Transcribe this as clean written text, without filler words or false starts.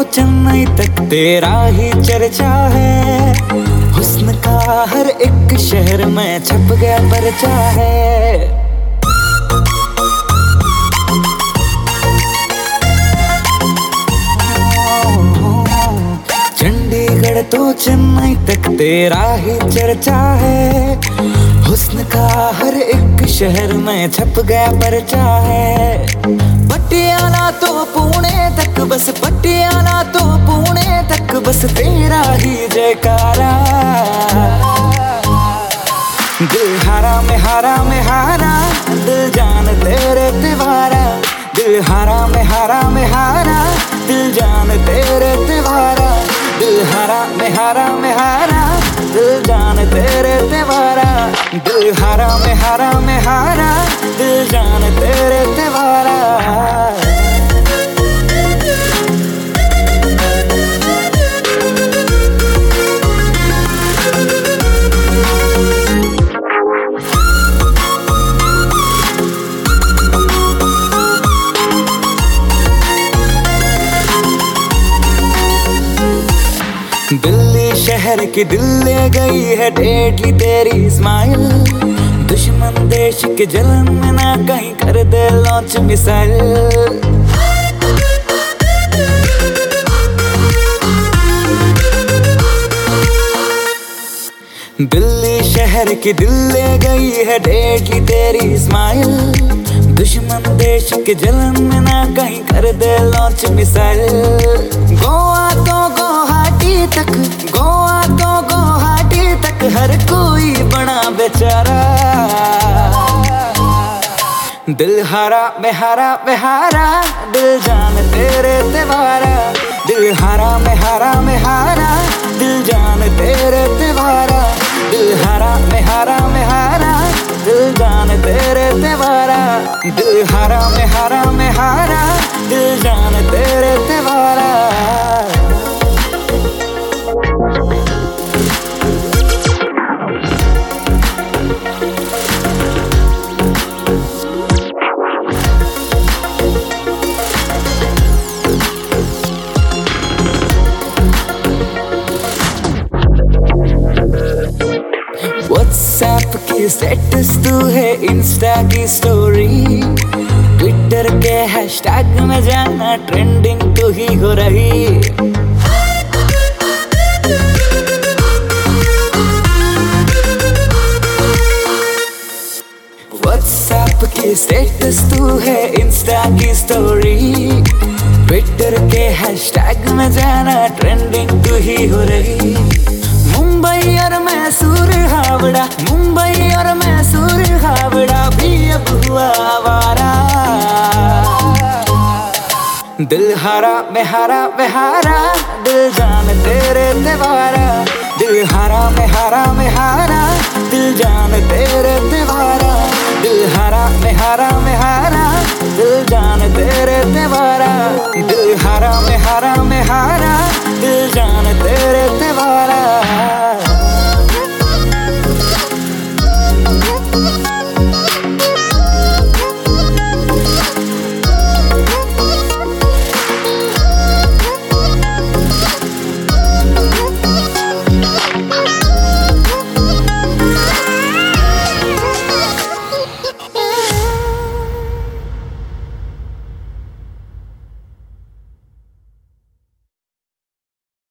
चेन्नई तक तेरा ही चर्चा है। हुस्न का हर एक शहर में छप गया पर्चा है। चंडीगढ़ तो चेन्नई तक तेरा ही चर्चा है। हुस्न का हर एक शहर में छप गया पर्चा है। पटियाला तो पुणे तक, बस पटियाला तो पुणे तक, बस तेरा ही जयकारा। दिल हारा में हारा में हारा, दिल जान तेरे दीवारा। दिल हारा में हारा में हारा, दिल जान तेरे दीवारा। दिल हारा में हारा में हारा, दिल जान तेरे दीवारा। दिल हारा में हारा में हारा, दिल जान तेरे दीवारा। दिल्ली शहर की दिल ले गई है डेडली तेरी स्माइल। दुश्मन देश के जलन में ना कहीं कर दे लॉन्च मिसाइल। दिल्ली शहर की दिल ले गई है डेडली तेरी स्माइल। दुश्मन देश के जलन में ना कहीं कर दे लॉन्च मिसाइल। गोवा तो गुवाहाटी तक, गोवा तो गुवाहाटी तक, हर कोई बना बेचारा। दिल हारा में हारा में हारा, दिल जान तेरे दीवारा। दिल हारा में हारा में हारा, दिल जान तेरे दीवारा। दिल हारा में हारा में हारा, दिल जान तेरे दीवारा। दिल हारा में हारा में हारा, दिल जान तेरे दीवारा। व्हाट्सएप की स्टेटस तू है, इंस्टा की स्टोरी, ट्विटर के हैशटैग में जाना ट्रेंडिंग तू ही हो रही। व्हाट्सएप की स्टेटस तू है, इंस्टा की स्टोरी, ट्विटर के हैशटैग में जाना ट्रेंडिंग तू ही हो रही। मुंबई और मैसूर हावड़ा, मुंबई और मैसूर हावड़ा भी अब हुआ आवारा। दिल हारा में हारा में हारा, दिल जान तेरे दीवारा। दिल हारा में हारा में हारा, दिल जान तेरे दीवारा। दिल हारा में हारा में हारा, दिल जान तेरे दीवारा। दिल हारा में हारा में हारा, दिल जान तेरे दीवारा।